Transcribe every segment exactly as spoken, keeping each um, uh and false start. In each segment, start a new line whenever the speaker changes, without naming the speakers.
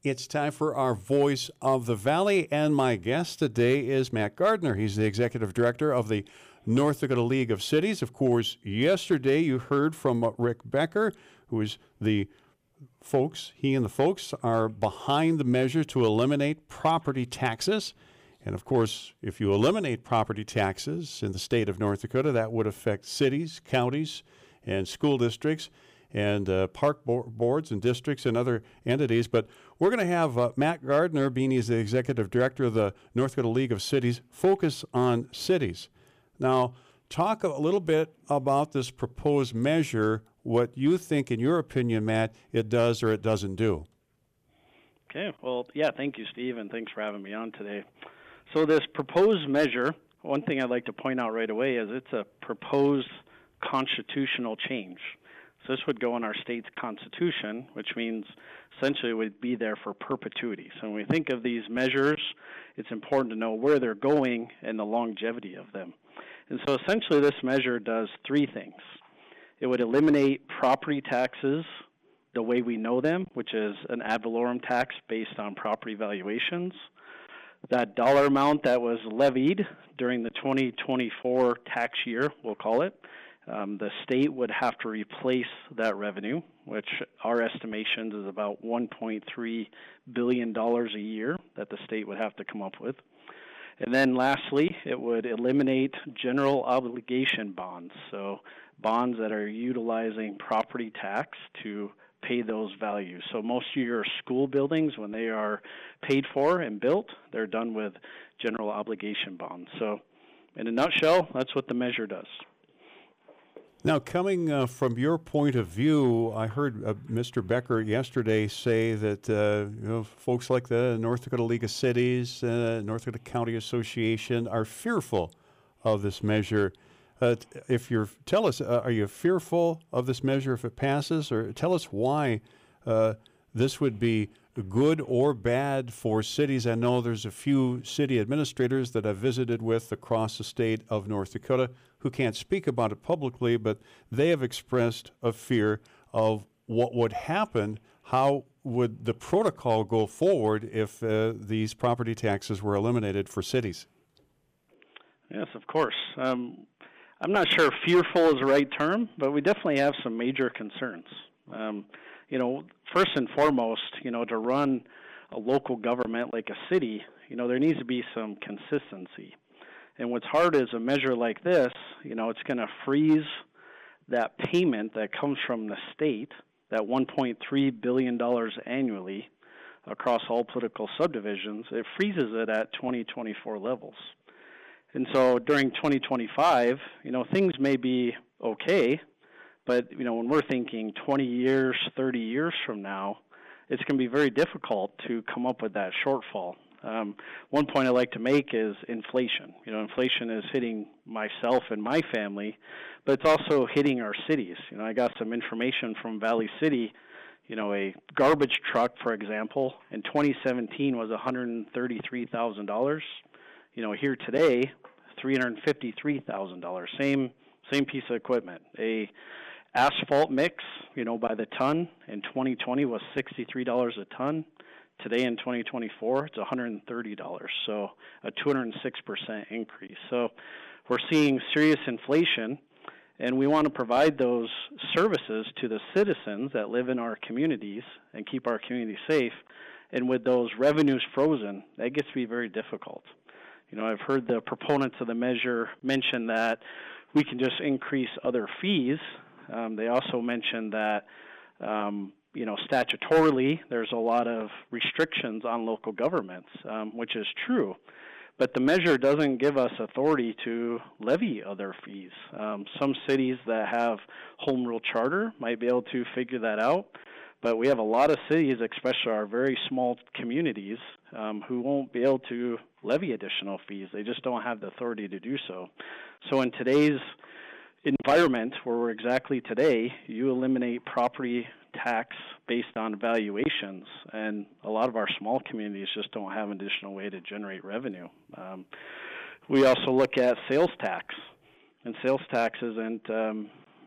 It's time for our Voice of the Valley, and my guest today is Matt Gardner. He's the Executive Director of the North Dakota League of Cities. Of course, yesterday you heard from Rick Becker, who is the folks, he and the folks are behind the measure to eliminate property taxes. And of course, if you eliminate property taxes in the state of North Dakota, that would affect cities, counties, and school districts, and uh, park bo- boards and districts and other entities. But we're going to have uh, Matt Gardner, being he's the Executive Director of the North Dakota League of Cities, focus on cities. Now, talk a little bit about this proposed measure, what you think, in your opinion, Matt, it does or it doesn't do.
Okay, well, yeah, thank you, Steve, and thanks for having me on today. So this proposed measure, one thing I'd like to point out right away is it's a proposed constitutional change. So this would go in our state's constitution, which means essentially it would be there for perpetuity. So when we think of these measures, it's important to know where they're going and the longevity of them. And so essentially this measure does three things. It would eliminate property taxes the way we know them, which is an ad valorem tax based on property valuations. That dollar amount that was levied during the twenty twenty-four tax year, we'll call it, um, the state would have to replace that revenue, which our estimations is about one point three billion dollars a year that the state would have to come up with. And then lastly, it would eliminate general obligation bonds, so bonds that are utilizing property tax to pay those values. So most of your school buildings, when they are paid for and built, they're done with general obligation bonds. So in a nutshell, that's what the measure does.
Now, coming uh, from your point of view, I heard uh, Mister Becker yesterday say that uh, you know, folks like the North Dakota League of Cities, uh, North Dakota County Association are fearful of this measure. Uh, if you're, tell us, uh, are you fearful of this measure if it passes, or tell us why uh, this would be good or bad for cities? I know there's a few city administrators that I've visited with across the state of North Dakota who can't speak about it publicly, but they have expressed a fear of what would happen. How would the protocol go forward if uh, these property taxes were eliminated for cities?
Yes, of course. Um, I'm not sure fearful is the right term, but we definitely have some major concerns. Um, you know, first and foremost, you know, to run a local government like a city, you know, there needs to be some consistency. And what's hard is a measure like this, you know, it's going to freeze that payment that comes from the state, that one point three billion dollars annually across all political subdivisions. It freezes it at twenty twenty-four levels. And so during twenty twenty-five, you know, things may be okay, but, you know, when we're thinking twenty years, thirty years from now, it's going to be very difficult to come up with that shortfall. Um, one point I like to make is inflation. You know, inflation is hitting myself and my family, but it's also hitting our cities. You know, I got some information from Valley City. You know, a garbage truck, for example, in twenty seventeen was one hundred thirty-three thousand dollars. You know, here today, three hundred fifty-three thousand dollars. Same same piece of equipment. A asphalt mix, you know, by the ton in twenty twenty was sixty-three dollars a ton. Today in twenty twenty-four, it's one hundred thirty dollars, so a two hundred six percent increase. So we're seeing serious inflation, and we want to provide those services to the citizens that live in our communities and keep our community safe. And with those revenues frozen, that gets to be very difficult. You know, I've heard the proponents of the measure mention that we can just increase other fees. Um, they also mentioned that, um, you know, statutorily, there's a lot of restrictions on local governments, um, which is true. But the measure doesn't give us authority to levy other fees. Um, some cities that have home rule charter might be able to figure that out. But we have a lot of cities, especially our very small communities, um, who won't be able to levy additional fees. They just don't have the authority to do so. So in today's environment where we're exactly today, you eliminate property tax based on valuations, and a lot of our small communities just don't have an additional way to generate revenue. Um, we also look at sales tax, and sales tax isn't um,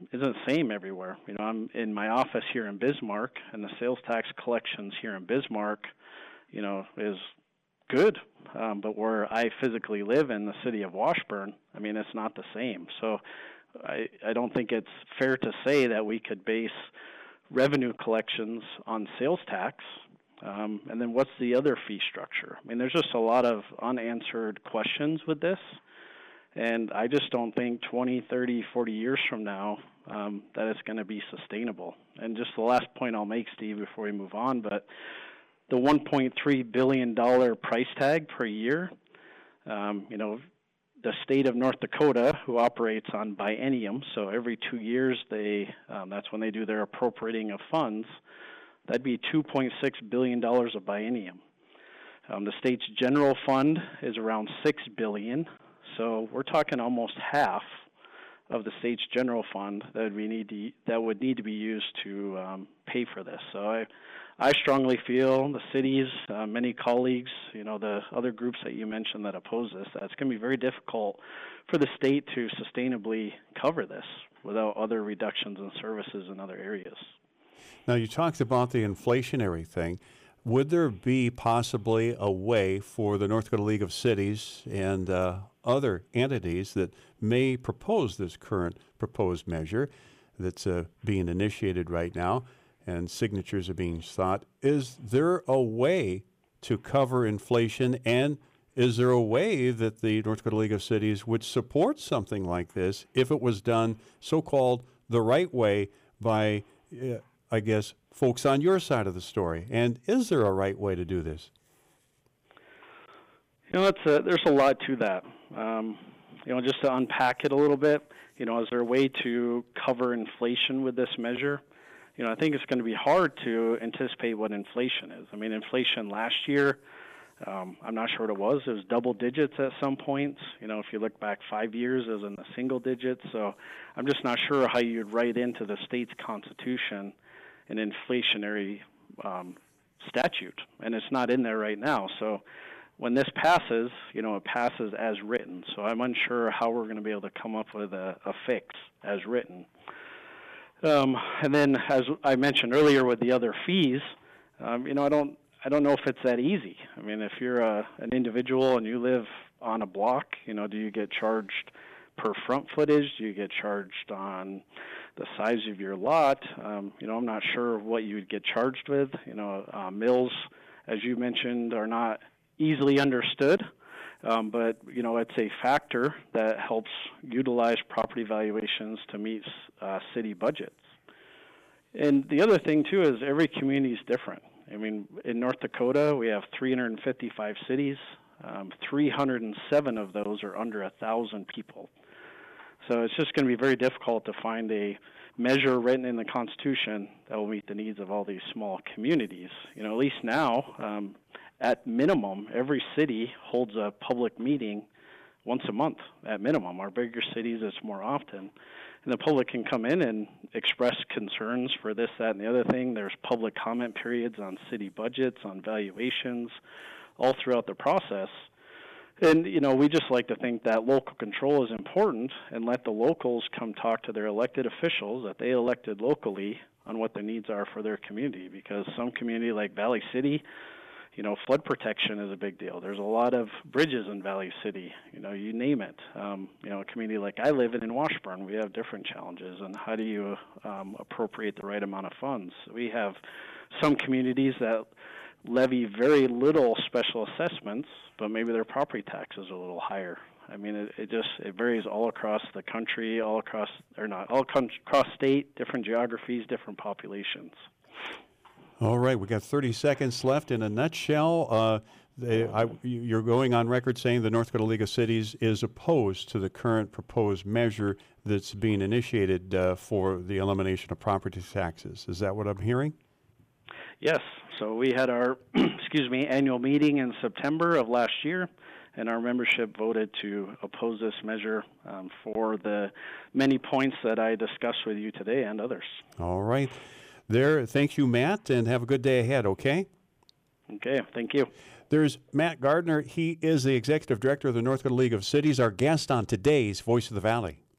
isn't the same everywhere. You know, I'm in my office here in Bismarck, and the sales tax collections here in Bismarck, you know, is good. Um, but where I physically live in the city of Washburn, I mean, it's not the same. So I, I don't think it's fair to say that we could base revenue collections on sales tax. Um, and then what's the other fee structure? I mean, there's just a lot of unanswered questions with this. And I just don't think twenty, thirty, forty years from now um, that it's going to be sustainable. And just the last point I'll make, Steve, before we move on, but the one point three billion dollars price tag per year, um, you know, the state of North Dakota, who operates on biennium, so every two years they um, that's when they do their appropriating of funds, that'd be two point six billion dollars of biennium. Um, the state's general fund is around six billion dollars. So we're talking almost half of the state's general fund that we need to that would need to be used to um, pay for this. So I, I strongly feel the cities, uh, many colleagues, you know, the other groups that you mentioned that oppose this, that it's going to be very difficult for the state to sustainably cover this without other reductions in services in other areas.
Now, you talked about the inflationary thing. Would there be possibly a way for the North Dakota League of Cities and uh, other entities that may propose this current proposed measure that's uh, being initiated right now and signatures are being sought? Is there a way to cover inflation, and is there a way that the North Dakota League of Cities would support something like this if it was done so-called the right way by, uh, I guess, folks on your side of the story? And is there a right way to do this?
You know, it's a, there's a lot to that. Um, you know, just to unpack it a little bit, you know, is there a way to cover inflation with this measure? You know, I think it's going to be hard to anticipate what inflation is. I mean, inflation last year, um, I'm not sure what it was. It was double digits at some points. You know, if you look back five years, it was in the single digits. So I'm just not sure how you'd write into the state's constitution an inflationary um, statute, and it's not in there right now. So when this passes, you know, it passes as written. So I'm unsure how we're going to be able to come up with a, a fix as written. Um, and then, as I mentioned earlier, with the other fees, um, you know, I don't, I don't know if it's that easy. I mean, if you're a, an individual and you live on a block, you know, do you get charged per front footage? Do you get charged on the size of your lot? Um, you know, I'm not sure what you would get charged with. You know, uh, mills, as you mentioned, are not easily understood, um, but, you know, it's a factor that helps utilize property valuations to meet uh, city budgets. And the other thing, too, is every community is different. I mean, in North Dakota, we have three hundred fifty-five cities. Um, three hundred seven of those are under one thousand people. So it's just going to be very difficult to find a measure written in the Constitution that will meet the needs of all these small communities. You know, at least now, um, at minimum, every city holds a public meeting once a month at minimum. Our bigger cities, it's more often. And the public can come in and express concerns for this, that, and the other thing. There's public comment periods on city budgets, on valuations, all throughout the process. And, you know, we just like to think that local control is important and let the locals come talk to their elected officials that they elected locally on what their needs are for their community. Because some community like Valley City, you know, flood protection is a big deal. There's a lot of bridges in Valley City, you know, you name it. Um, you know, a community like I live in in Washburn, we have different challenges. And how do you um, appropriate the right amount of funds? We have some communities that levy very little special assessments, but maybe their property taxes are a little higher. I mean, it, it just it varies all across the country, all across, or not, all con- across state, different geographies, different populations.
All right, we got thirty seconds left. In a nutshell, uh, they, I, you're going on record saying the North Dakota League of Cities is opposed to the current proposed measure that's being initiated uh, for the elimination of property taxes. Is that what I'm hearing?
Yes. So we had our, excuse me, annual meeting in September of last year, and our membership voted to oppose this measure um, for the many points that I discussed with you today and others.
All right. There. Thank you, Matt, and have a good day ahead, okay?
Okay. Thank you.
There's Matt Gardner. He is the Executive Director of the North Dakota League of Cities, our guest on today's Voice of the Valley.